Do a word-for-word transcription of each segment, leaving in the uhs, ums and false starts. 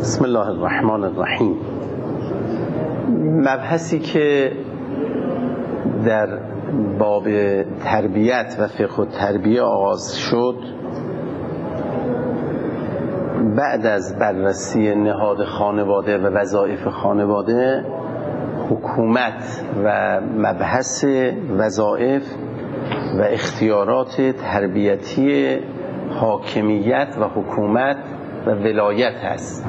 بسم الله الرحمن الرحیم. مبحثی که در باب تربیت و فقه التربیه آغاز شد بعد از بررسی نهاد خانواده و وظایف خانواده، حکومت و مبحث وظایف و اختیارات تربیتی حاکمیت و حکومت و ولایت هست.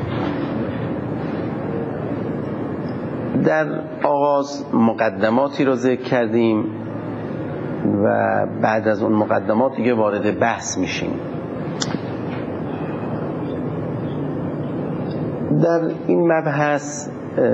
در آغاز مقدماتی رو ذکر کردیم و بعد از اون مقدمات دیگه وارد بحث میشیم. در این مبحث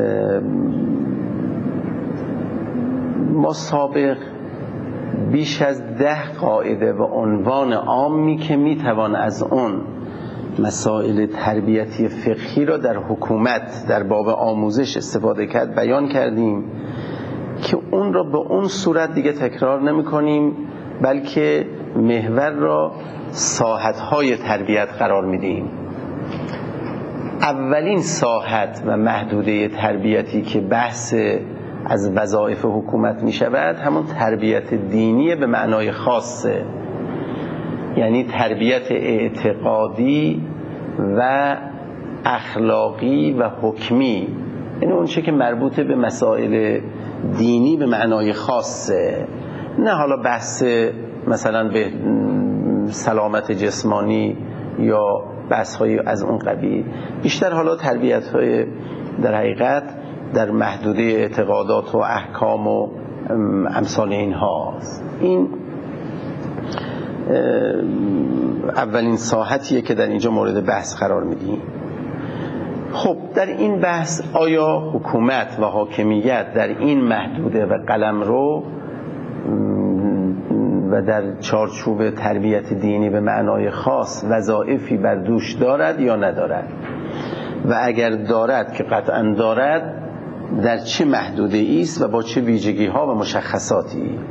ما سابق بیش از ده قاعده و عنوان عامی که میتوان از اون مسائل تربیتی فقهی را در حکومت در باب آموزش استفاده کرد بیان کردیم که اون را به اون صورت دیگه تکرار نمی کنیم، بلکه محور را ساحت‌های تربیت قرار میدیم. اولین ساحت و محدوده تربیتی که بحث از وظایف حکومت می شود همون تربیت دینی به معنای خاصه، یعنی تربیت اعتقادی و اخلاقی و حکمی، یعنی اون چه که مربوط به مسائل دینی به معنای خاصه، نه حالا بحث مثلا به سلامت جسمانی یا بحث های از اون قبیل، بیشتر حالا تربیت های در حقیقت در محدوده اعتقادات و احکام و امثال اینها است. این اولین ساحتیه که در اینجا مورد بحث قرار میدیم. خب در این بحث آیا حکومت و حاکمیت در این محدوده و قلمرو و در چارچوب تربیت دینی به معنای خاص وظایفی بر دوش دارد یا ندارد، و اگر دارد که قطعا دارد در چه محدوده ایست و با چه ویژگی ها و مشخصاتی؟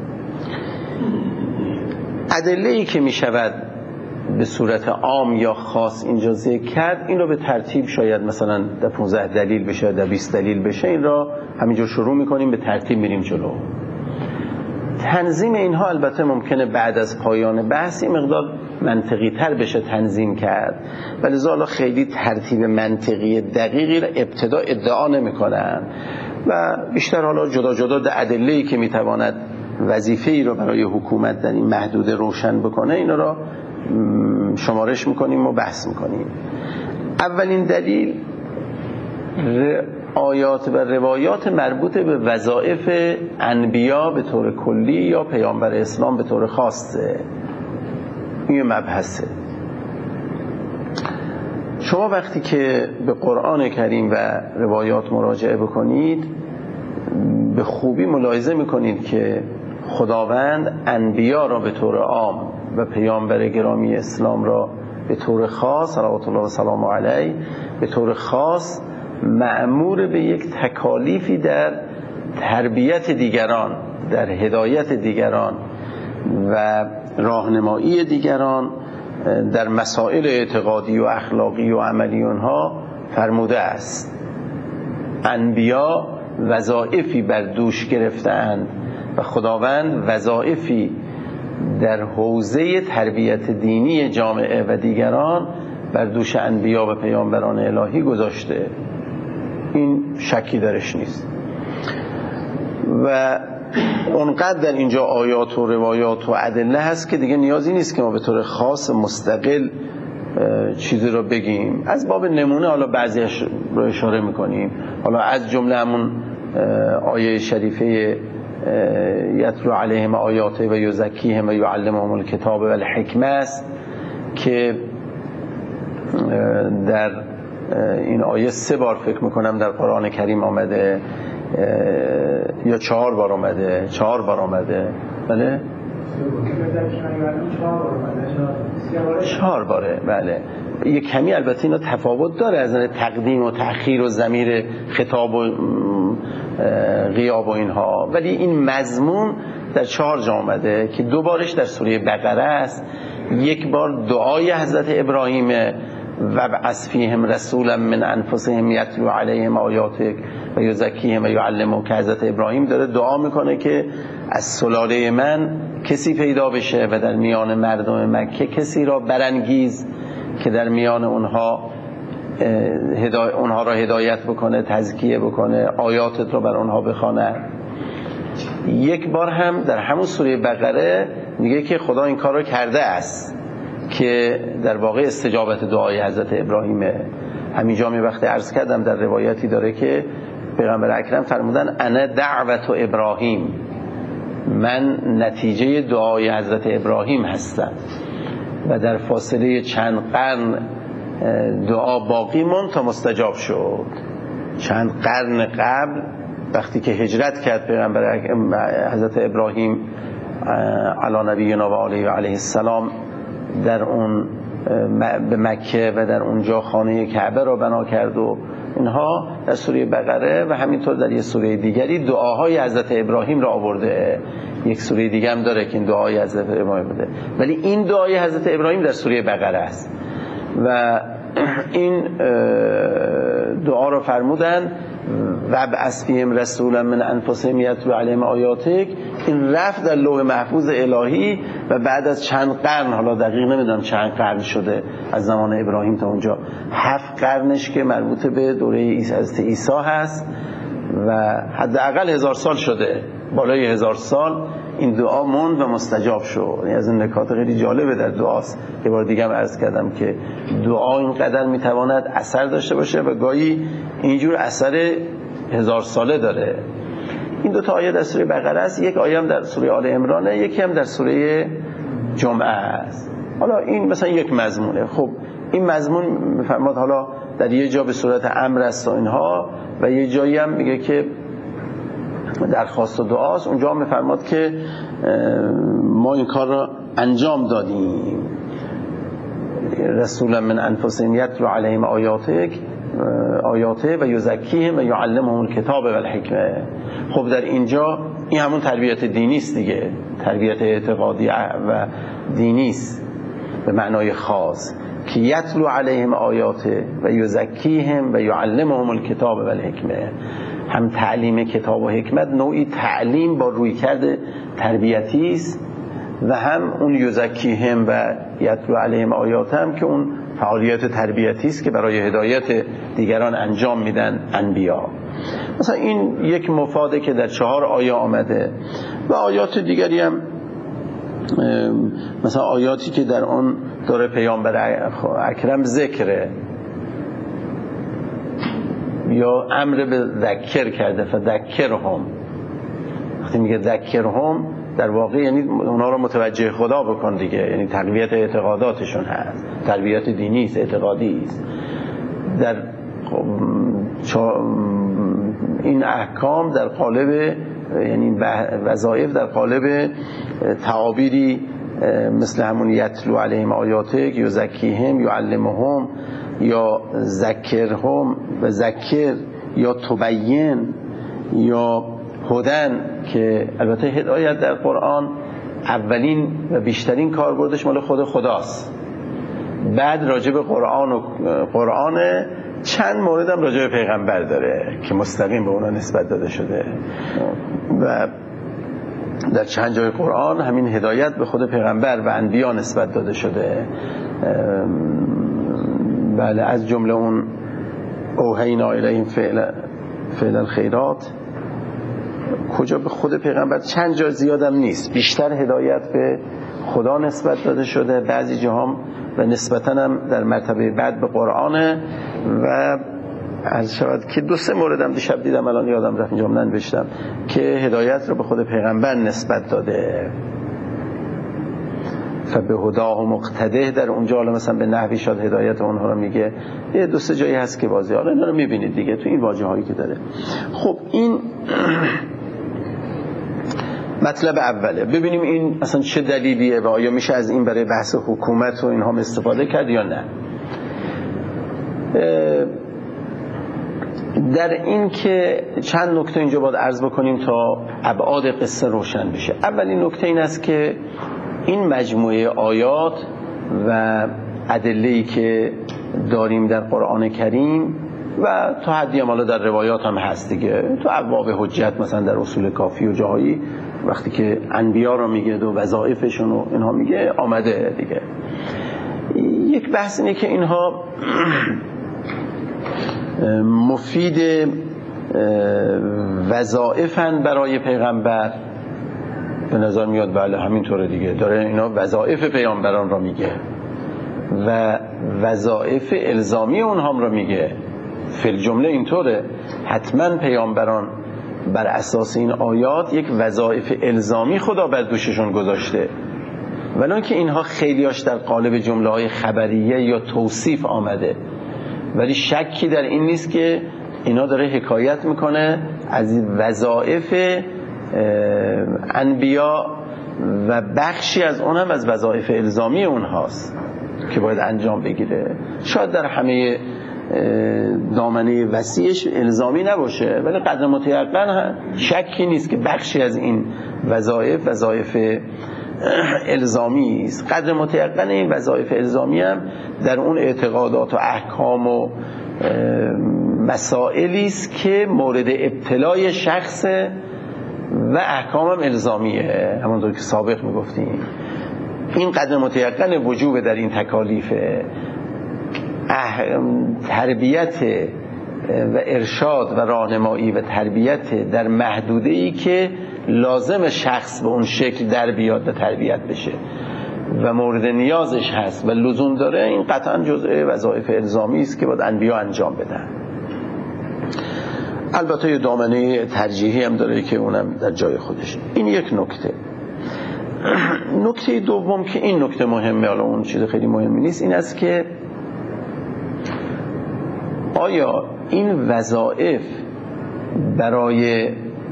ادله‌ای که می شود به صورت عام یا خاص اینجا ذکر کرد، این رو به ترتیب شاید مثلا در پانزده دلیل بشه، در بیست دلیل بشه، این را همینجا شروع می کنیم، به ترتیب میریم جلو. تنظیم اینها البته ممکنه بعد از پایان بحث این مقدار منطقی تر بشه تنظیم کرد، ولی حالا خیلی ترتیب منطقی دقیقی را ابتدا ادعا نمی کنن و بیشتر حالا جدا جدا در ادله‌ای که می تواند وظیفه‌ای رو برای حکومت در این محدوده روشن بکنه اینا را شمارش میکنیم و بحث میکنیم. اولین دلیل آیات و روایات مربوط به وظایف انبیا به طور کلی یا پیامبر اسلام به طور خاصه. این مبحثه. شما وقتی که به قرآن کریم و روایات مراجعه بکنید به خوبی ملاحظه میکنید که خداوند انبیا را به طور عام و پیامبر گرامی اسلام را به طور خاص صلوات الله و سلام علیه به طور خاص مأمور به یک تکالیفی در تربیت دیگران، در هدایت دیگران و راهنمایی دیگران در مسائل اعتقادی و اخلاقی و عملی اونها فرموده است. انبیا وظایفی بر دوش گرفتند و خداوند وظایفی در حوزه تربیت دینی جامعه و دیگران بر دوش انبیا و پیامبران الهی گذاشته. این شکی درش نیست و اونقدر در اینجا آیات و روایات و ادله هست که دیگه نیازی نیست که ما به طور خاص مستقل چیزی رو بگیم. از باب نمونه حالا بعضیش رو اشاره میکنیم، حالا از جمله همون آیه شریفه یتلو علیهم آیاته و یزکیهم و یعلمهم الکتاب و الحکمه است که در این آیه سه بار فکر میکنم در قرآن کریم آمده یا چهار بار آمده چهار بار آمده بله چهار باره بله. یک کمی البته اینا تفاوت داره از نظر تقدیم و تأخیر و ضمیر خطاب و غیاب و اینها، ولی این مضمون در چهار جا آمده که دو بارش در سوره بقره است. یک بار دعای حضرت ابراهیم وابعث فیهم رسولا من انفسهم یتلو علیهم آیاتک و یزکیهم و یعلمهم، که حضرت ابراهیم داره دعا میکنه که از سلاله من کسی پیدا بشه و در میان مردم مکه کسی را برانگیز که در میان اونها هدای... اونها را هدایت بکنه، تزکیه بکنه، آیاتت رو بر اونها بخونه. یک بار هم در همون سوره بقره میگه که خدا این کار رو کرده است که در واقع استجابت دعای حضرت ابراهیمه. همینجا می وقتی عرض کردم در روایتی داره که پیغمبر اکرم فرمودن انا دعوت ابراهیم، من نتیجه دعای حضرت ابراهیم هستم. و در فاصله چند قرن دعا باقی موند تا مستجاب شد. چند قرن قبل وقتی که هجرت کرد پیغمبر حضرت ابراهیم علی نبینا و علیه و علیه السلام در اون به مکه و در اونجا خانه کعبه را بنا کرد و اینها، در سوره بقره و همینطور در یک سوره دیگری دعاهای حضرت ابراهیم را آورده. یک سوره دیگه هم داره که این دعای حضرت ابراهیم بوده، ولی این دعای حضرت ابراهیم در سوره بقره است و این دعا را فرمودن وابعث فیهم رسولا من انفسهم یتلو علیهم آیاتک. این رفت در لوح محفوظ الهی و بعد از چند قرن، حالا دقیق نمیدونم چند قرن شده از زمان ابراهیم تا اونجا، هفت قرنش که مربوط به دوره عیسی حضرت عیسی هست و حداقل هزار سال شده، بالای هزار سال این دعا موند و مستجاب شد. این از این نکات خیلی جالبه در دعاست. یه بار دیگه هم عرض کردم که دعا اینقدر میتواند اثر داشته باشه و گاهی اینجور اثر هزار ساله داره. این دو تا آیه در سوره بقره است، یک آیه هم در سوره آل عمران، یکی هم در سوره جمعه است. حالا این مثلا یک مضمونه. خب این مضمون میفرماد حالا در یه جا به صورت امر است و اینها، و یه جایی هم میگه که درخواست و دعاست. اونجا هم میفرماد که ما این کار را انجام دادیم، رسولا من انفسهم یتلو علیهم آیاتک آیاته و یزکیهم و یعلمهم الکتاب و الحکمه. خب در اینجا این همون تربیت دینی است دیگه، تربیت اعتقادی و دینی است به معنای خاص، که یتلو علیهم آیاته و یزکیهم و یعلمهم الکتاب و الحکمه. هم تعلیم کتاب و حکمت نوعی تعلیم با رویکرد تربیتی است و هم اون یزکیهم و یتلو علیهم آیات هم که اون فعالیت تربیتی است که برای هدایت دیگران انجام میدن انبیا. مثلا این یک مفاده که در چهار آیه آمده و آیات دیگری هم، مثلا آیاتی که در آن داره پیامبر اکرم ذکره یا امر به ذکر کرده، فذکرهم. وقتی میگه ذکرهم در واقع یعنی اونا رو متوجه خدا بکن دیگه، یعنی تقویت اعتقاداتشون هست، تربیت دینی است، اعتقادی است. در این احکام در قالب یعنی وظایف در قالب تعابیری مثل همون یتلو علیهم آیاتک، یزکیهم، یعلمهم یا ذکرهم و ذکر یا تبین یا هدن، که البته هدایت در قرآن اولین و بیشترین کاربردش مال خود خداست. بعد راجع به قرآن و قرآن چند مورد هم راجع به پیغمبر داره که مستقیم به اونا نسبت داده شده و در چند جای قرآن همین هدایت به خود پیغمبر و انبیا نسبت داده شده. بله، از جمله اون اوحینا الیهم فعل فعل الخیرات، کجا به خود پیغمبر، چند جا زیادم نیست، بیشتر هدایت به خدا نسبت داده شده، بعضی جاها و نسبتاً هم در مرتبه بعد به قرآنه. و عرض شود که دو سه موردم دیشب دیدم، الان یادم رفت اینجا ننوشتم، که هدایت رو به خود پیغمبر نسبت داده. فبه هداه مقتده، در اونجا حالا مثلا به نحوی شاد هدایت اونها رو میگه. یه دو سه جایی هست که بازی، حالا اینا رو میبینید دیگه تو این واژه هایی که داره. خب این مطلب اوله. ببینیم این اصلا چه دلیلیه و آیا میشه از این برای بحث حکومت و اینها استفاده کرد یا نه. در این که چند نکته اینجا باید عرض بکنیم تا ابعاد قصه روشن بشه. اولین نکته این است که این مجموعه آیات و ادله‌ای که داریم در قرآن کریم و تا حدی هم حالا در روایات هم هست دیگه، تو ابواب حجت مثلا در اصول کافی و جاهایی وقتی که انبیا رو میگه و وظایفشون و اینها میگه آمده دیگه. یک بحث اینه که اینها مفید وظایفن برای پیغمبر، به نظر میاد بله همینطوره دیگه، داره اینا وظایف پیامبران را میگه و وظایف الزامی اونها هم را میگه. فی الجمله اینطوره، حتما پیامبران بر اساس این آیات یک وظایف الزامی خدا بر دوششون گذاشته، ولن که اینها خیلیاش در قالب جمله های خبریه یا توصیف آمده، ولی شکی در این نیست که اینا داره حکایت میکنه از وظایف انبیا و بخشی از اون هم از وظایف الزامی اونهاست که باید انجام بگیره. شاید در همه دامنه وسیعش الزامی نباشه، ولی قدر متیقن شکی نیست که بخشی از این وظایف وظایف الزامی است. قدر متیقن این وظایف الزامی هم در اون اعتقادات و احکام و مسائلی است که مورد ابتلای شخص و احکام هم الزامیه، همونطور که سابق میگفتیم. این قدر متیقن وجوب در این تکالیف تربیت و ارشاد و راهنمایی و تربیت در محدوده‌ای که لازم شخص به اون شکل در بیاد و تربیت بشه و مورد نیازش هست و لزوم داره، این قطعا جزء وظایف الزامی است که باید انبیا انجام بدن. البته یه دامنه ترجیحی هم داره که اونم در جای خودش. این یک نکته. نکته دوم که این نکته مهمه، حالا اون چیز خیلی مهمی نیست، این است که آیا این وظایف برای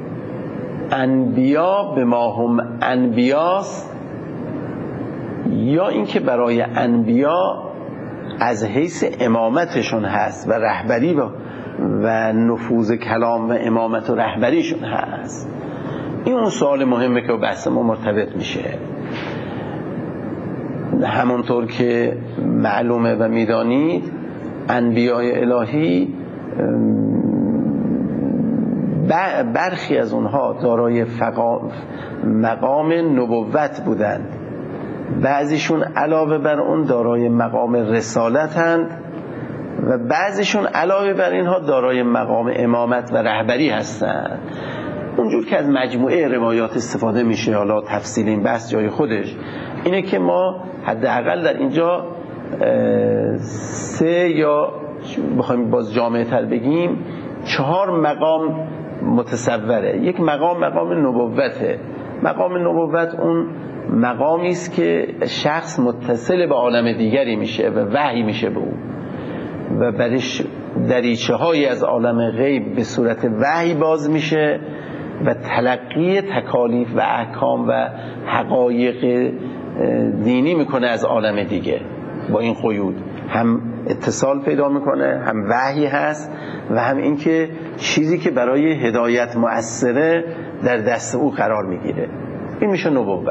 انبیا به ما هم انبیاست یا اینکه برای انبیا از حیث امامتشون هست و رهبری و, و نفوذ کلام و امامت و رهبریشون هست؟ این اون سوال مهمه که بحث ما مرتبط میشه. همونطور که معلومه و میدانید انبیاء الهی برخی از اونها دارای مقام نبوت بودند، بعضیشون علاوه بر اون دارای مقام رسالتند و بعضیشون علاوه بر اینها دارای مقام امامت و رهبری هستند. اونجور که از مجموعه روایات استفاده میشه، حالا تفصیل این بحث جای خودش، اینه که ما حداقل در اینجا سه یا بخوایم باز جامعه تر بگیم چهار مقام متصوره. یک مقام مقام نبوته. مقام نبوت اون مقامی است که شخص متصل به عالم دیگری میشه و وحی میشه به او و برش دریچه هایی از عالم غیب به صورت وحی باز میشه و تلقی تکالیف و احکام و حقایق دینی میکنه از عالم دیگه. با این قیود هم اتصال پیدا میکنه، هم وحی هست و هم اینکه چیزی که برای هدایت مؤثره در دست او قرار میگیره. این میشه نبوت.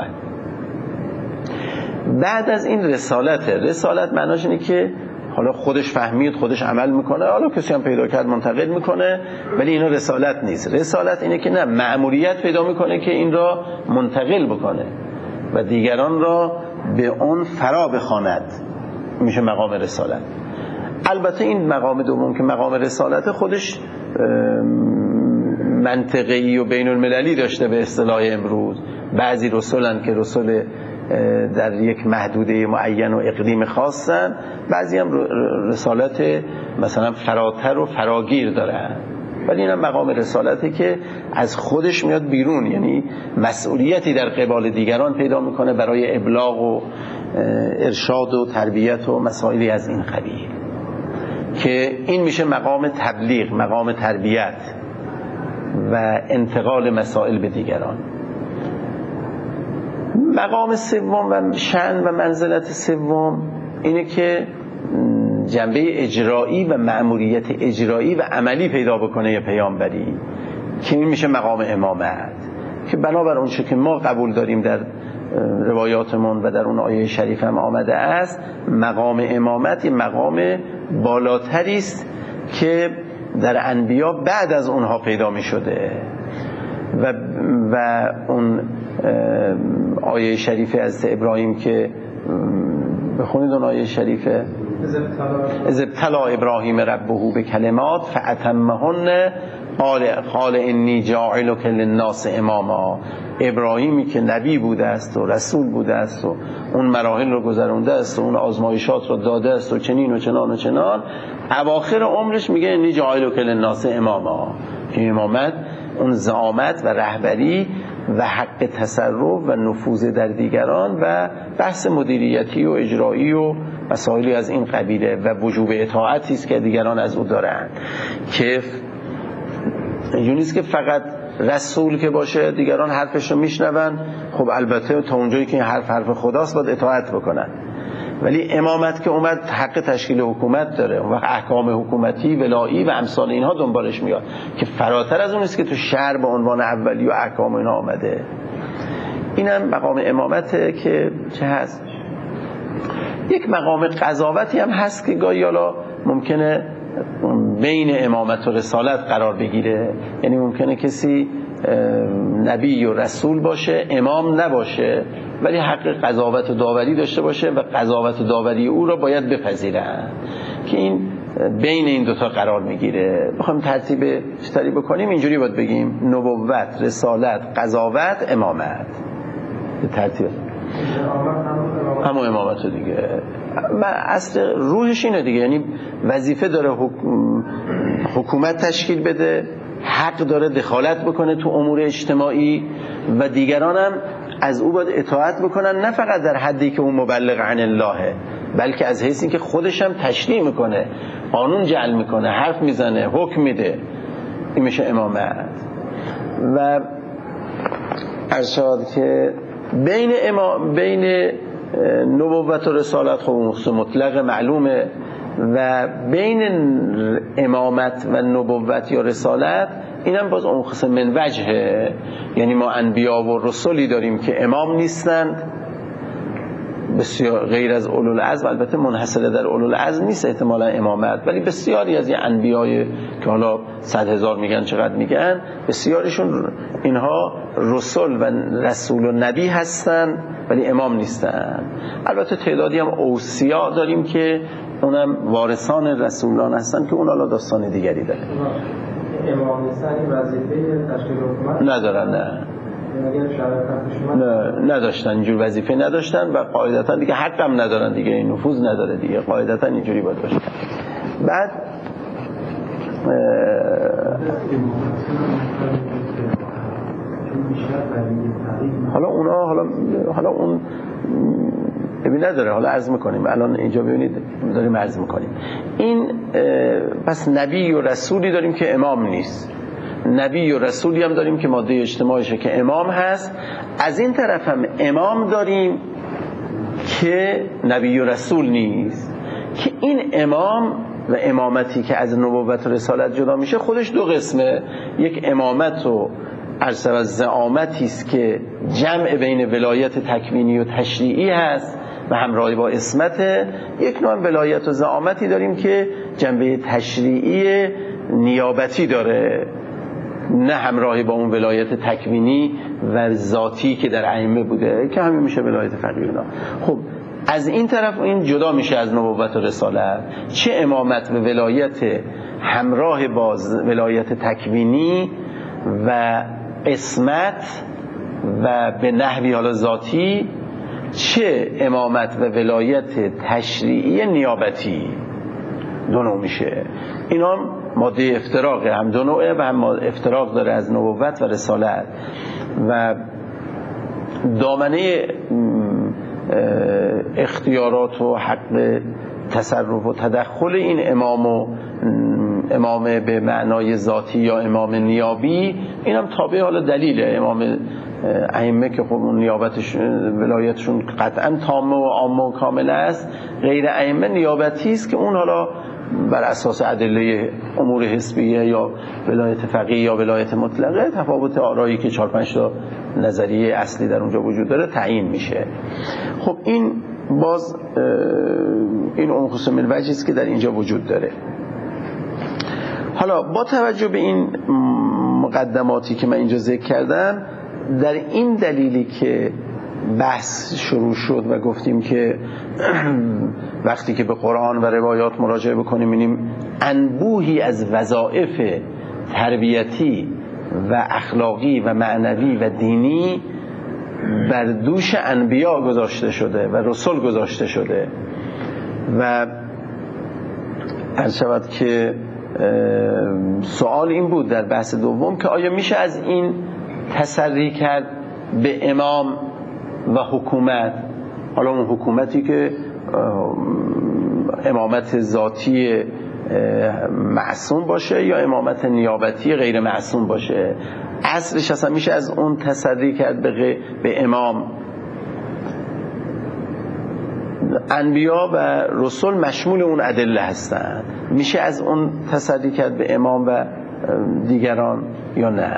بعد از این رسالته. رسالت معناش اینه که حالا خودش فهمید، خودش عمل میکنه، حالا کسی هم پیدا کرد منتقد میکنه، ولی اینا رسالت نیست. رسالت اینه که نه، مأموریت پیدا میکنه که این را منتقل بکنه و دیگران را به اون فرا بخواند. میشه مقام رسالت. البته این مقام دوم که مقام رسالت خودش منطقی و بین المللی داشته به اصطلاح امروز. بعضی رسولن که رسول در یک محدوده معین و اقلیم خاصن، بعضی هم رسالت مثلا فراتر و فراگیر دارن، ولی این هم مقام رسالته که از خودش میاد بیرون، یعنی مسئولیتی در قبال دیگران پیدا میکنه برای ابلاغ و ارشاد و تربیت و مسائلی از این قبیل، که این میشه مقام تبلیغ، مقام تربیت و انتقال مسائل به دیگران. مقام سوم و شأن و منزلت سوم اینه که جنبه اجرایی و مأموریت اجرایی و عملی پیدا بکنه یا پیامبری، که این میشه مقام امامت، که بنابر اون چه که ما قبول داریم در روایاتمون و در اون آیه شریف هم آمده است، مقام امامت مقام بالاتری است که در انبیا بعد از اونها پیدا می شده و, و اون آیه شریف از ابراهیم که بخونید اون آیه شریفه، اذ ابتلی ابراهیم ربه بکلمات فاتمهن قال انی جاعلک للناس اماما. ابراهیمی که نبی بوده است و رسول بوده است و اون مراحل رو گذرونده است و اون آزمایشات رو داده است و چنین و چنان و چنان، اواخر عمرش میگه انی جاعلک للناس اماما. که امامت اون زعامت و رهبری و حق تصرف و نفوذ در دیگران و بحث مدیریتی و اجرایی و مسائلی از این قبیله و وجوب اطاعتی است که دیگران از او دارند. که اینجوری نیست که فقط رسول که باشه دیگران حرفش رو میشنون، خب البته تا اونجایی که این حرف حرف خداست باید اطاعت بکنن، ولی امامت که اومد حق تشکیل حکومت داره، اون وقت احکام حکومتی ولایی و امثال اینها دنبالش میاد که فراتر از اون است که تو شهر به عنوان اولی و احکام اینها آمده. اینم مقام امامته که چه هست. یک مقام قضاوتی هم هست که گاهی حالا ممکنه بین امامت و رسالت قرار بگیره، یعنی ممکنه کسی نبی و رسول باشه امام نباشه ولی حق قضاوت و داوری داشته باشه و قضاوت و داوری او را باید بپذیرن، که این بین این دوتا قرار میگیره. بخوایم ترتیب چطوری بکنیم اینجوری باید بگیم نبوت، رسالت، قضاوت، امامت. به ترتیب همون امامت دیگه. اصل روحش اینه دیگه، یعنی وظیفه داره حکومت تشکیل بده، حق داره دخالت بکنه تو امور اجتماعی و دیگران هم از او باید اطاعت بکنن، نه فقط در حدی که اون مبلغ عن الله، بلکه از حیث این که خودش هم تشریع میکنه، قانون جعل میکنه، حرف میزنه، حکم میده. این میشه امامت. و ارشاد که بین امام بین نبوت و رسالت خب مطلق معلومه، و بین امامت و نبوت یا رسالت اینم باز اون قسم من وجهه، یعنی ما انبیا و رسولی داریم که امام نیستند، بسیار غیر از اولو العزم، البته منحصر در اولو العزم نیست احتمالا امامت، ولی بسیاری از این انبیای که حالا صد هزار میگن چقدر میگن، بسیارشون اینها رسول و رسول و نبی هستن ولی امام نیستن. البته تعدادی هم اوصیا داریم که اونم وارثان رسولان هستن که اون حالا داستان دیگری داره. امام نیستن این وظیفه تشکیل حکومت ندارن، نه نه نداشتن، اینجور وظیفه نداشتن و قاعدتا دیگه حق هم ندارن دیگه، این نفوذ نداره دیگه، قاعدتا اینجوری باید باشه. بعد حالا اونا حالا حالا اون ببین نداره، حالا عرض میکنیم الان اینجا ببینید داریم عرض میکنیم. این پس نبی و رسولی داریم که امام نیست، نبی و رسولی هم داریم که ماده اجتماعیشه که امام هست، از این طرف هم امام داریم که نبی و رسول نیست، که این امام و امامتی که از نبوت و رسالت جدا میشه خودش دو قسمه. یک امامت و عرض از زعامتی است که جمع بین ولایت تکوینی و تشریعی هست و همراهی با اسمت. یک نوع ولایت و زعامتی داریم که جنبه تشریعی نیابتی داره، نه همراهی با اون ولایت تکوینی و ذاتی که در ائمه بوده که همین میشه ولایت فقیه‌نا. خب از این طرف این جدا میشه از نبوت و رسالت، چه امامت و ولایت همراه با ولایت تکوینی و اسمت و به نحوی حالا ذاتی، چه امامت و ولایت تشریعی نیابتی. دو نوع میشه. اینا ماده افتراقه، هم دو نوعه و هم افتراق داره از نبوت و رسالت. و دامنه اختیارات و حق تصرف و تدخل این امام و امام به معنای ذاتی یا امام نیابی، اینم تابع حالا دلیله. امام ائمه که خب اون نیابتش ولایتشون قطعا تامه و عامه و کامل است، غیر ائمه نیابتی است که اون حالا بر اساس ادله امور حسبیه یا ولایت فقیه یا ولایت مطلقه، تفاوت آرایی که چهار پنج تا نظریه اصلی در اونجا وجود داره تعیین میشه. خب این باز این اون خصوص الوجهی است که در اینجا وجود داره. حالا با توجه به این مقدماتی که من اینجا ذکر کردم، در این دلیلی که بحث شروع شد و گفتیم که وقتی که به قرآن و روایات مراجعه بکنیم می‌بینیم انبوهی از وظایف تربیتی و اخلاقی و معنوی و دینی بر دوش انبیا گذاشته شده و رسول گذاشته شده و عرض شود که سوال این بود در بحث دوم که آیا میشه از این تسری کرد به امام و حکومت، حالا اون حکومتی که امامت ذاتی معصوم باشه یا امامت نیابتی غیر معصوم باشه، اصلش اصلا میشه از اون تسری کرد به, به امام؟ انبیا و رسول مشمول اون ادله هستند، میشه از اون تسری کرد به امام و دیگران یا نه؟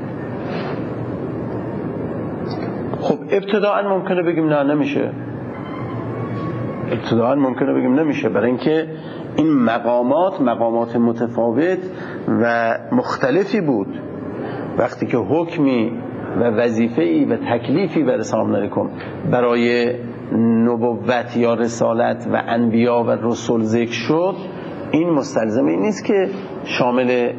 خب ابتداعا ممکنه بگیم نه نمیشه، ابتداعا ممکنه بگیم نمیشه، برای اینکه این مقامات مقامات متفاوت و مختلفی بود. وقتی که حکمی و وظیفه‌ای و تکلیفی برای سلام علیکم برای نبوت یا رسالت و انبیا و رسول ذکر شد، این مستلزم این نیست که شامل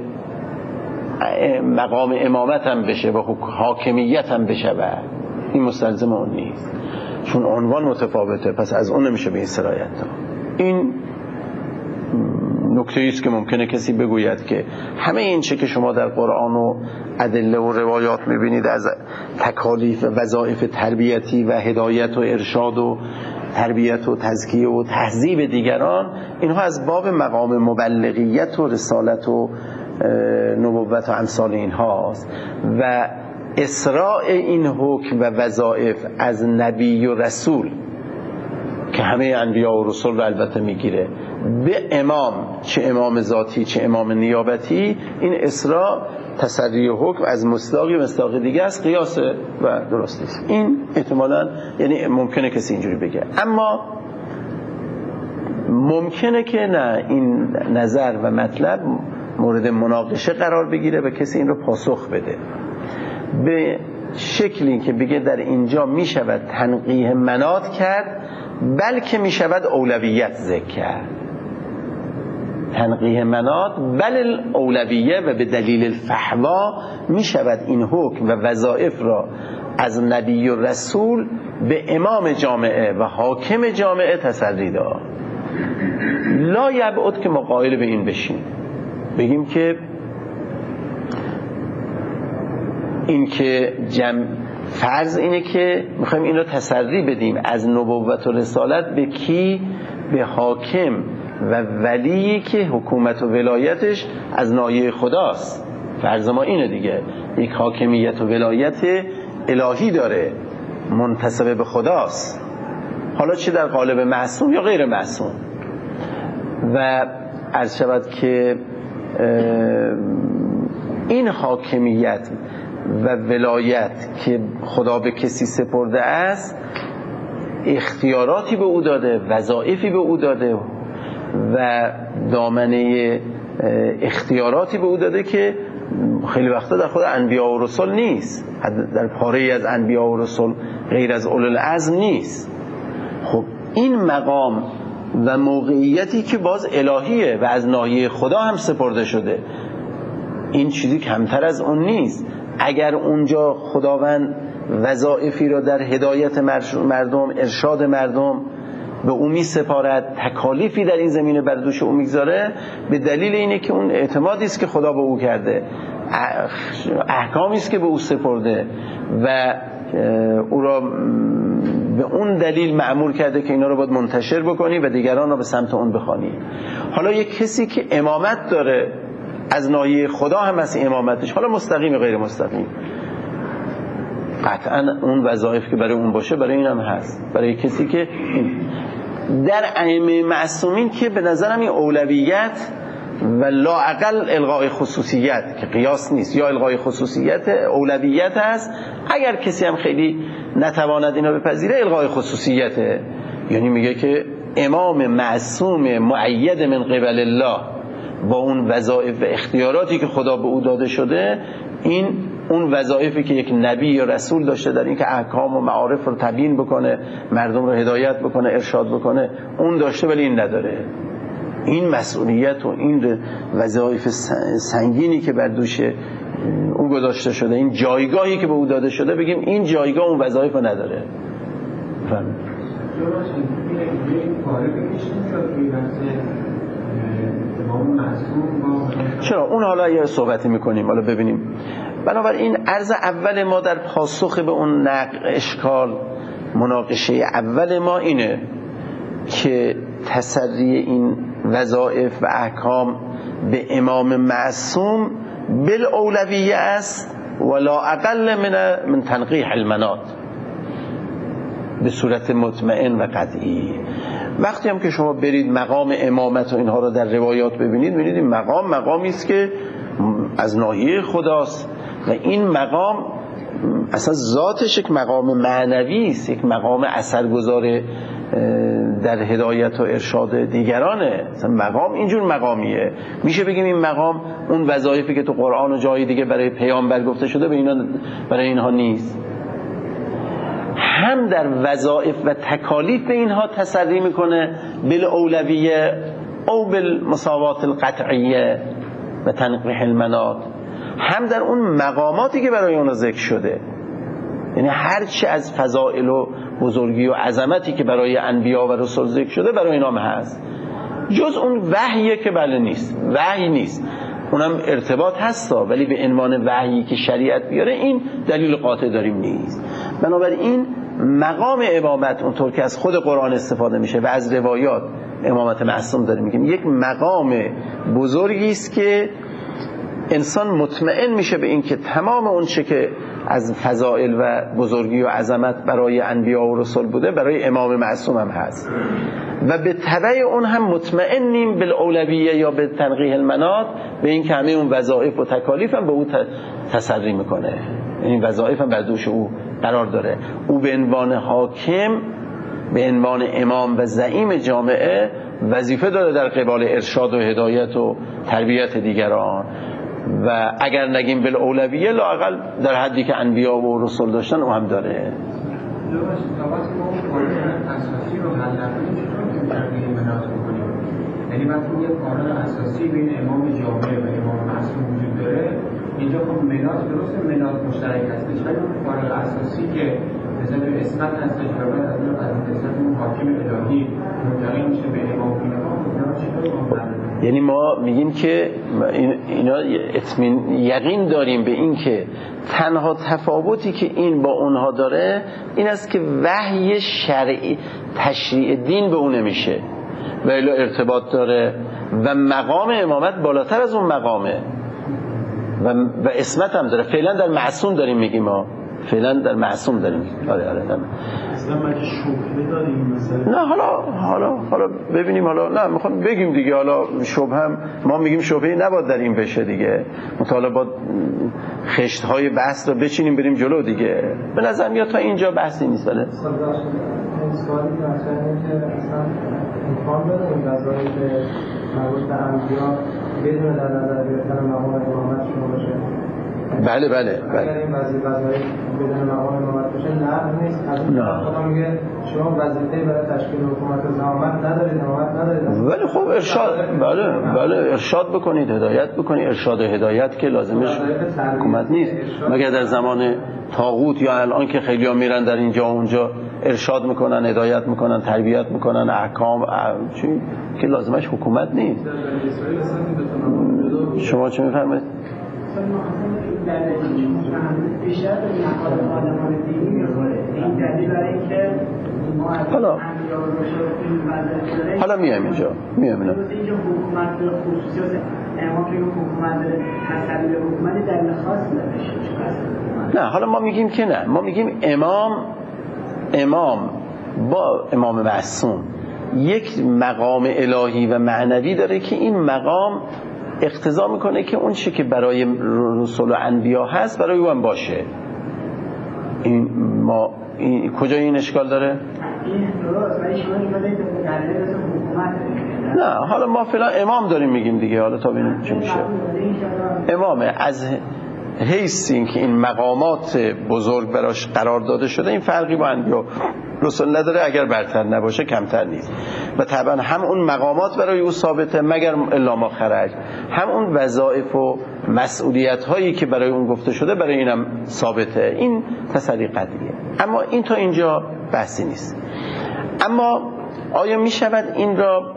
مقام امامت هم بشه و حاکمیت هم بشه، و این مستلزم اون نیست، چون عنوان متفاوته، پس از اون نمیشه به این سرایت داد. این نکته است که ممکنه کسی بگوید که همه این چه که شما در قرآن و ادله و روایات میبینید از تکالیف و وظایف تربیتی و هدایت و ارشاد و تربیت و تزکیه و تهذیب دیگران، اینها از باب مقام مبلغیت و رسالت و نبوت و امثال اینهاست، و اسراء این حکم و وظایف از نبی و رسول که همه انبیا و رسول رو البته میگیره به امام، چه امام ذاتی چه امام نیابتی، این اسراء تسری حکم از مصداقی و مصداق دیگه است، قیاسه و درست نیست. این احتمالاً یعنی ممکنه کسی اینجوری بگه، اما ممکنه که نه، این نظر و مطلب مورد مناقشه قرار بگیره و کسی این رو پاسخ بده به شکلی که بگه در اینجا می شود تنقیح منات کرد، بلکه می شود اولویت ذکر کرد. تنقیح منات بل اولویه، و به دلیل الفحوا می شود این حکم و وظایف را از نبی و رسول به امام جامعه و حاکم جامعه تسری داد. لا یبعد که ما قائل به این بشیم، بگیم که این که جمع فرض اینه که میخوایم این رو تسری بدیم از نبوت و رسالت به کی؟ به حاکم و ولی که حکومت و ولایتش از ناحیه خداست. فرض ما اینه دیگه، یک حاکمیت و ولایت الهی داره، منتسب به خداست، حالا چه در قالب معصوم یا غیر معصوم. و عرض شود که این حاکمیت و ولایت که خدا به کسی سپرده است، اختیاراتی به او داده، وظایفی به او داده و دامنه اختیاراتی به او داده که خیلی وقتا در خود انبیا و رسول نیست، در پاره از انبیا و رسول غیر از اولو العزم نیست. خب این مقام و موقعیتی که باز الهیه و از ناحیه خدا هم سپرده شده، این چیزی کمتر از اون نیست. اگر اونجا خداوند وظایفی را در هدایت مردم، ارشاد مردم به او می سپارد، تکالیفی در این زمینه بر دوش او میگذاره، به دلیل اینه که اون اعتمادی است که خدا به او کرده، احکامی است که به او سپرده و او را به اون دلیل مأمور کرده که اینا رو باید منتشر بکنی و دیگران را به سمت اون بخوانی. حالا یک کسی که امامت داره از ناحیه خدا هم از امامتش، حالا مستقیم غیر مستقیم، قطعا اون وظایف که برای اون باشه برای این هم هست، برای کسی که این. در ائمه معصومین که به نظرم این اولویت و لااقل الغای خصوصیت که قیاس نیست، یا الغای خصوصیت اولویت است، اگر کسی هم خیلی نتواند اینا بپذیره الغای خصوصیته. یعنی میگه که امام معصوم مؤید من قبل الله با اون وظایف و اختیاراتی که خدا به او داده شده، این اون وظایفی که یک نبی یا رسول داشته در این که احکام و معارف رو تبیین بکنه، مردم رو هدایت بکنه، ارشاد بکنه، اون داشته ولی این نداره. این مسئولیت و این وظایف سنگینی که بر دوش او گذاشته شده، این جایگاهی که به او داده شده، بگیم این جایگاه اون وظایف رو نداره. فهم چرا اون حالا یه صحبتی میکنیم، حالا ببینیم. بنابراین عرض اول ما در پاسخ به اون نقد اشکال مناقشه اول ما اینه که تسری این وظایف و احکام به امام معصوم بالاولویه است ولا اقل من من تنقیح المنات، به صورت مطمئن و قطعی. وقتی هم که شما برید مقام امامت و اینها رو در روایات ببینید، می‌بینید این مقام مقامی است که از ناحیه خداست و این مقام اصلا ذاتش یک مقام معنوی است، یک مقام اثرگذار در هدایت و ارشاد دیگرانه. مثلا مقام اینجور مقامیه. میشه بگیم این مقام اون وظایفی که تو قرآن و جای دیگه برای پیامبر گفته شده به اینا برای اینها نیست. هم در وظایف و تکالیف به اینها تسری میکنه بالاولویه او بالمساوات القطعیه و تنقیح المنات، هم در اون مقاماتی که برای اونها ذکر شده. یعنی هر چی از فضائل و بزرگی و عظمتی که برای انبیا و رسول ذکر شده برای اینا هم هست، جز اون وحیه که بله نیست، وحی نیست، اونم ارتباط هستا ولی به عنوان وحیی که شریعت بیاره این دلیل قاطع داریم نیست. بنابراین مقام امامت اونطور که از خود قرآن استفاده میشه و از روایات امامت معصوم داریم میگیم یک مقام بزرگی است که انسان مطمئن میشه به این که تمام اون چه که از فضائل و بزرگی و عظمت برای انبیا و رسول بوده برای امام معصوم هم هست و به تبع اون هم مطمئنیم بالاولویه یا به تنقیح المنات به این که همه اون وظایف و تکالیف هم به او تسری میکنه، این وظایف هم بر دوش او قرار داره. او به عنوان حاکم، به عنوان امام و زعیم جامعه وظیفه داره در قبال ارشاد و هدایت و تربیت دیگران و اگر نگیم بالاولویه لااقل در حدی که انبیا و رسول داشتن او هم داره. یعنی وقتی یه قانون اساسی بین امام جامعه و امام معصوم وجود داره، اینجا خب منات درسته، منات مشترک هستش، ولی اون قانون اساسی که مثلا اسمت هستش و باید از اون از اسمت اون حاکم الهی منتقل میشه به امام اینها. یعنی ما میگیم که اینا اطمین یقین داریم به این که تنها تفاوتی که این با اونها داره این است که وحی شرعی تشریع دین به اون نمیشه و الا ارتباط داره و مقام امامت بالاتر از اون مقامه و, و اسمت هم داره. فعلا در معصوم داریم میگیم، ما فعلا در معصوم داریم. آره آره داریم. اصلا مگه شبهه داریم مثلا؟ نه حالا حالا حالا ببینیم، حالا نه میخوام بگیم دیگه، حالا شبهه هم ما میگیم شبهه نباید در این بشه دیگه، مطالعه با خشت های بحث رو بچینیم بریم جلو دیگه. به نظر میاد تا اینجا بحثی نیست. بله این سوالی که مطرحه که اصلا امکان داره این وظایف مربوط به انبیا بدون در نظر گرفتن مقام امامتشون باشه؟ بله بله بله. اگر این وظایف بدون مقام امامت باشه نه نیست. از اون خدا میگه شما وظیفه برای تشکیل حکومت امامت ندارید، امامت ندارید. ولی خب ارشاد بله بله ارشاد بکنید، هدایت بکنید. ارشاد و هدایت که لازمش حکومت نیست، مگر در زمان طاغوت یا الان که خیلی‌ها میرن در اینجا و اونجا ارشاد میکنن، هدایت میکنن، تربیت میکنن، احکام چی که لازمش حکومت نیست. شما چه میفرمایید؟ حالا حالا میایم اینجا میایم اینا حکومت خصوصی امام که حکومت داره تسلط حکومت در خاص نمیشه. نه حالا ما میگیم که نه، ما میگیم امام امام با امام معصوم یک مقام الهی و معنوی داره که این مقام اقتضا میکنه که اون چی که برای رسول و انبیا هست برای او هم باشه. این ما این کجا این اشکال داره؟ این درست ولی شما اینجا دارید در حقیقت حکومت. نه حالا ما فعلا امام داریم میگیم دیگه، حالا تا ببینیم چی میشه. امامه از حیث این که این مقامات بزرگ براش قرار داده شده، این فرقی با انبیا رسول نداره، اگر برتر نباشه کمتر نیست. و طبعا هم اون مقامات برای او ثابته مگر الا ما خرج، هم اون وظایف و مسئولیت هایی که برای اون گفته شده برای اینم ثابته. این تسلی قطعیه. اما این تا اینجا بحثی نیست. اما آیا می شود این را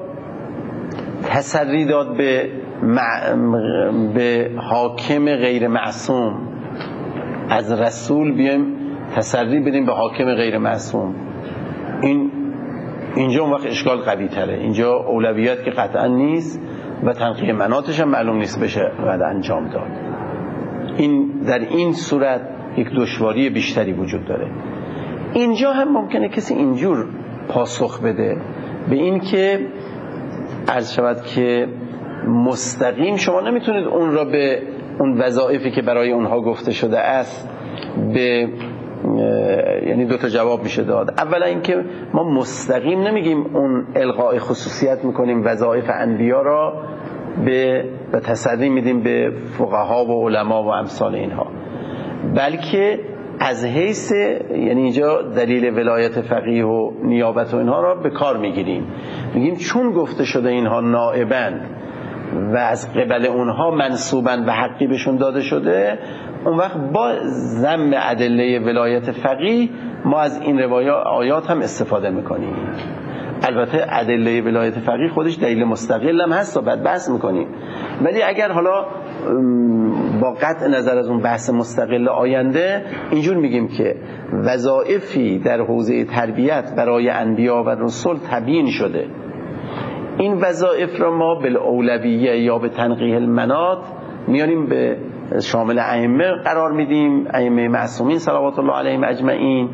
تسری داد به مع... به حاکم غیر معصوم؟ از رسول بیایم تسری بدیم به حاکم غیر معصوم. این اینجا اون وقت اشکال قوی تره. اینجا اولویت که قطعا نیست و تنقیه مناطش هم معلوم نیست بشه بعد انجام داد. این در این صورت یک دشواری بیشتری وجود داره. اینجا هم ممکنه کسی اینجور پاسخ بده به این که عرض شود که مستقیم شما نمیتونید اون را به اون وظایفی که برای اونها گفته شده است به، یعنی دو تا جواب میشه داد. اولا اینکه ما مستقیم نمیگیم اون الغاء خصوصیت میکنیم وظایف انبیا را به و تسری میدیم به فقها و علما و امثال اینها، بلکه از حیث، یعنی اینجا دلیل ولایت فقیه و نیابت و اینها را به کار میگیریم، میگیم چون گفته شده اینها نائبند و از قبل اونها منصوبن و حقی بهشون داده شده، اون وقت با ضم ادله ولایت فقیه ما از این روایات آیات هم استفاده میکنیم. البته ادله ولایت فقیه خودش دلیل مستقل هم هست و بعد بحث میکنیم، ولی اگر حالا با قطع نظر از اون بحث مستقل آینده اینجور میگیم که وظایفی در حوزه تربیت برای انبیا و رسول تبیین شده، این وظایف را ما بالاولویه یا به تنقیح المناط میانیم به شامل ائمه قرار میدیم، ائمه معصومین صلوات الله علیهم اجمعین،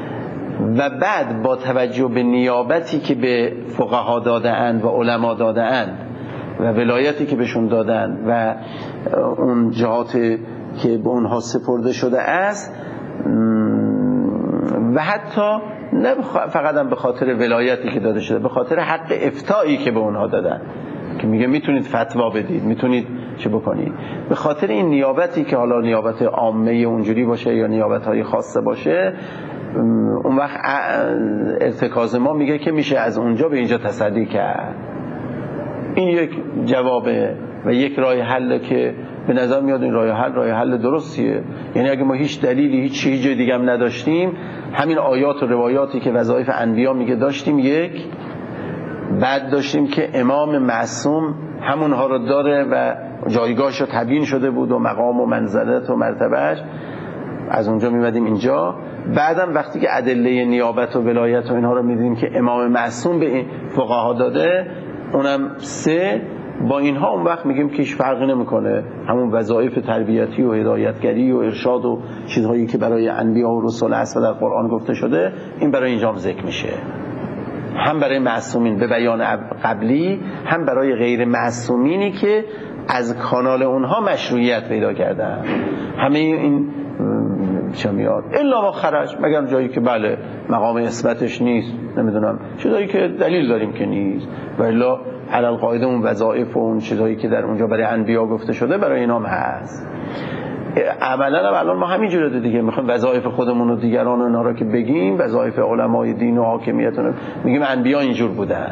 و بعد با توجه به نیابتی که به فقها داده اند و علما داده اند و ولایتی که بهشون دادن و اون جهات که به اونها سپرده شده است، و حتی نه فقط هم به خاطر ولایتی که داده شده، به خاطر حق افتایی که به اونها دادن که میگه میتونید فتوا بدید، میتونید چه بکنید، به خاطر این نیابتی که حالا نیابت عامه اونجوری باشه یا نیابت‌های خاصه باشه، اون وقت ارتکاز ما میگه که میشه از اونجا به اینجا تصدی کرد. این یک جوابه و یک راه حل که به نظر میاد این راه حل راه حل درستیه. یعنی اگه ما هیچ دلیلی هیچ چیزی جای دیگه هم نداشتیم، همین آیات و روایاتی که وظایف انبیا میگه داشتیم، یک بعد داشتیم که امام معصوم همونها رو داره و جایگاهش رو تبیین شده بود و مقام و منزلت و مرتبهش، از اونجا میمدیم اینجا. بعدم وقتی که ادله نیابت و ولایت و اینها رو میدیدیم که امام معصوم به این فقها داده، اونم سه، با اینها اون وقت میگیم که هیچ فرقی نمیکنه، همون وظایف تربیتی و هدایتگری و ارشاد و چیزهایی که برای انبیا و رسول هست و در قرآن گفته شده، این برای اینجا ذکر میشه، هم برای معصومین به بیان قبلی، هم برای غیر معصومینی که از کانال اونها مشروعیت پیدا کردن. همه این چه میاد الا ما خرج، مگر جایی که بله مقام اثباتش نیست، نمیدونم چیزایی که دلیل داریم که نیست، و الا علی القاعده اون وظایف و اون چیزایی که در اونجا برای انبیا گفته شده برای اینام هست. عملا هم الان ما همینجوره دیگه، میخوایم وظایف خودمون و دیگران و اینا رو که بگیم، وظایف علمای دین و حاکمیت رو میگیم انبیا اینجور بودن.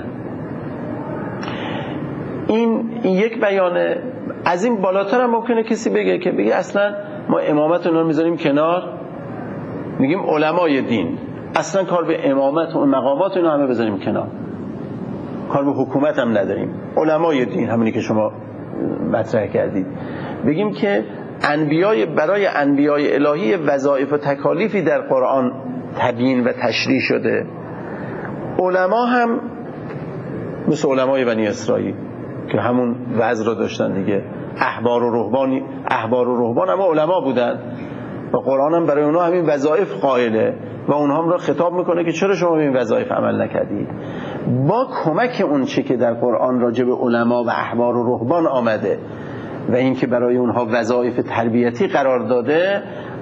این یک بیانه. از این بالاتر هم ممکنه کسی بگه که بگه اصلا ما امامت اونا رو میذاریم کنار، میگیم علمای دین، اصلا کار به امامت و مقامات اینا همه بذاریم کنار، کار به حکومت هم نداریم، علمای دین همونی که شما مطرح کردید. بگیم که انبیای برای انبیای الهی وظایف و تکالیفی در قرآن تبیین و تشریح شده، علما هم مثل علمای بنی اسرائیل که همون وضع رو داشتن دیگه، احبار و رهبانی، احبار و رهبان هم علما بودن و قرآن هم برای اونها همین وظایف قائله و اونها هم را خطاب میکنه که چرا شما به این وظایف عمل نکردید. با کمک اون چه که در قرآن راجع به علما و احبار و رهبان آمده و اینکه برای اونها وظایف تربیتی قرار داده،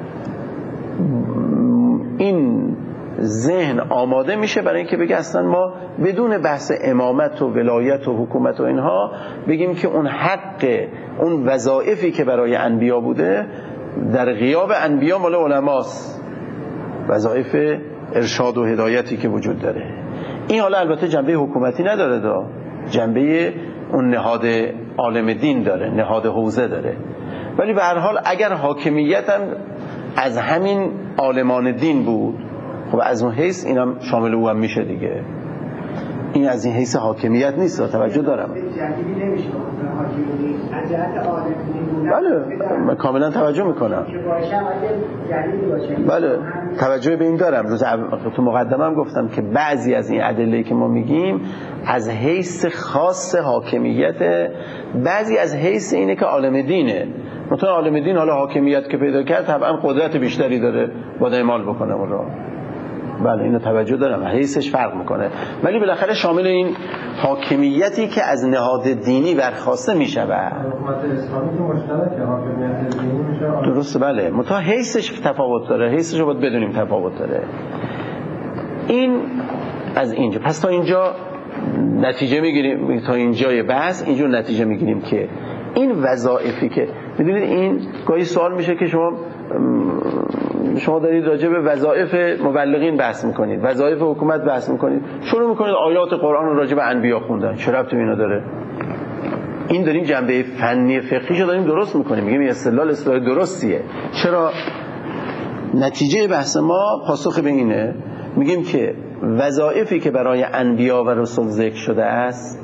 این ذهن آماده میشه برای اینکه بگه اصلا ما بدون بحث امامت و ولایت و حکومت و اینها بگیم که اون حق، اون وظایفی که برای انبیا بوده در غیاب انبیا مال علماست، وظایف ارشاد و هدایتی که وجود داره. این حالا البته جنبه حکومتی نداره، دا جنبه اون نهاد عالم دین داره، نهاد حوزه داره. ولی به هر حال اگر حاکمیت هم از همین عالمان دین بود، خب از اون حیث اینم شامل او هم میشه دیگه. این از این حیث حاکمیت نیست، توجه دارم. جدیدی نمیشه حاکمیت از جهت عالم دین بودن. بله من کاملا توجه میکنم. که باشه اگه جدیدی باشه. بله توجه به این دارم. روز تو مقدمه هم گفتم که بعضی از این ادله‌ای که ما میگیم از حیث خاص حاکمیت، بعضی از حیث اینه که عالم دینه. مثلا عالم دین حالا حاکمیت که پیدا کرد طبعا قدرت بیشتری داره باید اعمال بکنه اون رو. بله اینو توجه دارم، حیثش فرق میکنه، ولی بالاخره شامل این حاکمیتی که از نهاد دینی برخواسته میشود. حکومت اسلامی که مشترکه، حاکمیت دینی میشه. درسته بله، منتها حیثش تفاوت داره، حیثش رو باید بدونیم تفاوت داره. این از اینجا، پس تا اینجا نتیجه میگیریم، تا اینجای بحث اینجور نتیجه میگیریم که این وظایفی که میدونید، این گاهی سوال میشه که شما شما دارید راجع به وظایف مبلغین بحث میکنید، وظایف حکومت بحث میکنید، شروع میکنید آیات قرآن رو راجع به انبیا خوندن، چه ربطی به اینا داره؟ این داریم جنبه فنی فقهیشو داریم درست میکنیم، میگیم استدلال استدلال درستیه. چرا؟ نتیجه بحث ما پاسخ به اینه، میگیم که وظایفی که برای انبیا و رسول ذکر شده است،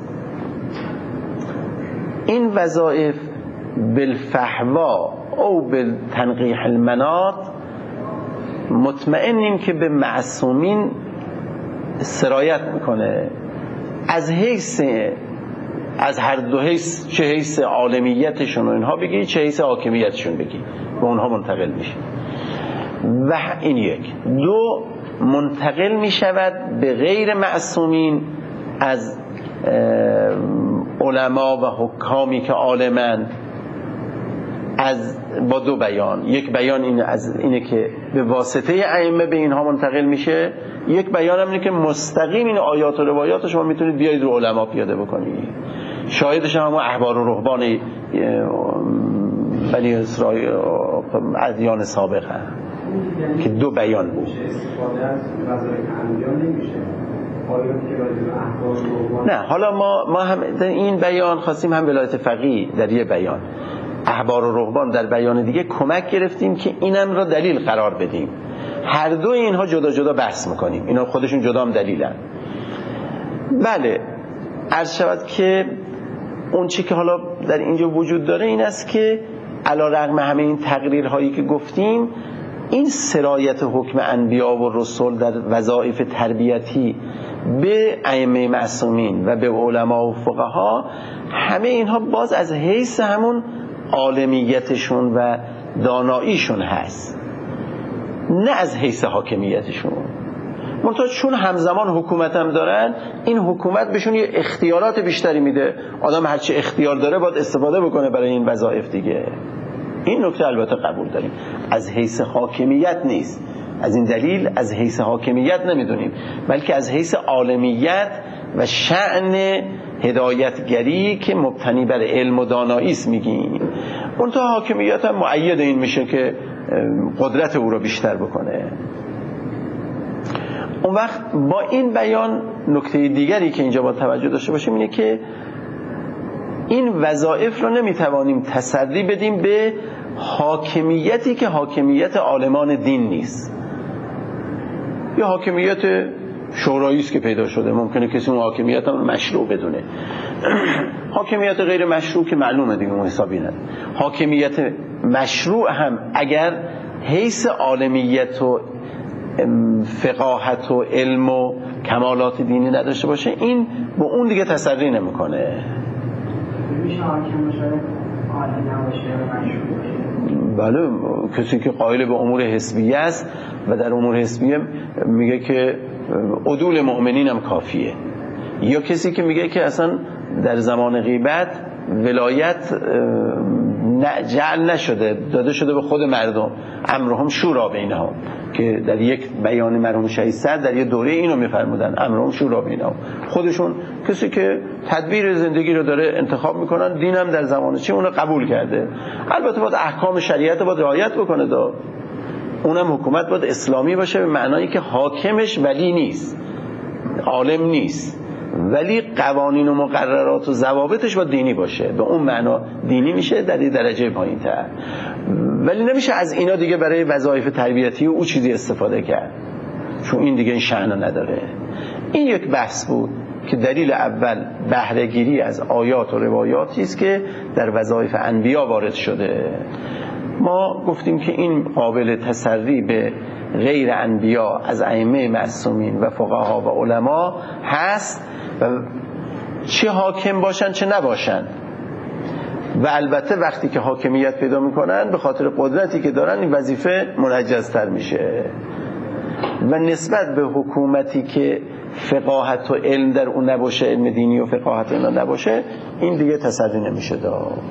این وظایف بالفحوا او بالتنقیح المناط مطمئنیم که به معصومین سرایت میکنه، از حیث از هر دو حیث، چه حیث عالمیتشون و اینها بگی، چه حیث حاکمیتشون بگی، به اونها منتقل میشه. و این یک. دو، منتقل میشود به غیر معصومین از علما و حکامی که عالمند، از با دو بیان. یک بیان این از اینه که به واسطه ائمه به اینها منتقل میشه، یک بیان هم اینه که مستقیم این آیات و روایات شما میتونید بیایید رو علما پیاده بکنید. شاهدش هم همون احبار و رهبان بنی اسرائیل ادیان سابق هم که دو بیان بود. استفاده از وظایف انبیا نمیشه. نه حالا ما ما هم در این بیان خواستیم هم ولایت فقیه در یه بیان، احبار و رهبان در بیان دیگه کمک گرفتیم که اینم را دلیل قرار بدیم. هر دو اینها جدا جدا بحث میکنیم، اینا خودشون جدا هم دلیلن. بله عرض شود که اون چی که حالا در اینجا وجود داره این است که علی رغم همه این تقریرهایی که گفتیم، این سرایت حکم انبیا و رسول در وظایف تربیتی به ائمه معصومین و به علما و فقها، همه اینها باز از حیث همون عالمیتشون و داناییشون هست، نه از حیث حاکمیتشون. منتها چون همزمان حکومت هم دارن، این حکومت بهشون یه اختیارات بیشتری میده. آدم هرچی اختیار داره باید استفاده بکنه برای این وظایف دیگه. این نکته البته قبول داریم، از حیث حاکمیت نیست. از این دلیل از حیث حاکمیت نمیدونیم، بلکه از حیث عالمیت و شأن هدایتگری که مبتنی بر علم و دانایی است میگیم. منتها حاکمیت هم مؤید این میشه که قدرت او رو بیشتر بکنه. اون وقت با این بیان نکته دیگری که اینجا با توجه داشته باشیم اینه که این وظایف رو نمیتوانیم تسری بدیم به حاکمیتی که حاکمیت عالمان دین نیست. یا حاکمیت شورایی است که پیدا شده، ممکنه کسی اون حاکمیت هم مشروع بدونه. حاکمیت غیر مشروع که معلومه دیگه اون حسابی نداره. حاکمیت مشروع هم اگر حیث عالمیت و فقاهت و علم و کمالات دینی نداشته باشه، این با اون دیگه تسری نمیکنه. میشه حاکم باشه عالی نباشه مشروع؟ بله، کسی که قائل به امور حسبیه است و در امور حسبیه میگه که عدول مؤمنین هم کافیه. یا کسی که میگه که اصلا در زمان غیبت ولایت جعل نشده، داده شده به خود مردم، امرهم شورا بینهم، که در یک بیان مرحوم شهید سعد در یک دوره اینو میفرمودن، امرهم شورا بینهم. خودشون کسی که تدبیر زندگی رو داره انتخاب میکنن، دینم در زمان چی اونو قبول کرده. البته باید احکام شریعت باید رعایت بکنه، دا اونم حکومت باید اسلامی باشه، به معنایی که حاکمش ولی نیست، عالم نیست، ولی قوانین و مقررات و ضوابطش باید دینی باشه، به اون معنا دینی میشه در این درجه پایین‌تر. ولی نمیشه از اینا دیگه برای وظایف تربیتی و او چیزی استفاده کرد، چون این دیگه این شأن نداره. این یک بحث بود که دلیل اول بهره‌گیری از آیات و روایاتی است که در وظایف انبیا وارد شده. ما گفتیم که این قابل تسری به غیر انبیا از ائمه معصومین و فقها و علما هست، و چه حاکم باشن چه نباشن، و البته وقتی که حاکمیت پیدا میکنن به خاطر قدرتی که دارن این وظیفه منجزتر میشه، و نسبت به حکومتی که فقاهت و علم در اون نباشه، علم دینی و فقاهت اینا نباشه، این دیگه تسری نمیشه داد.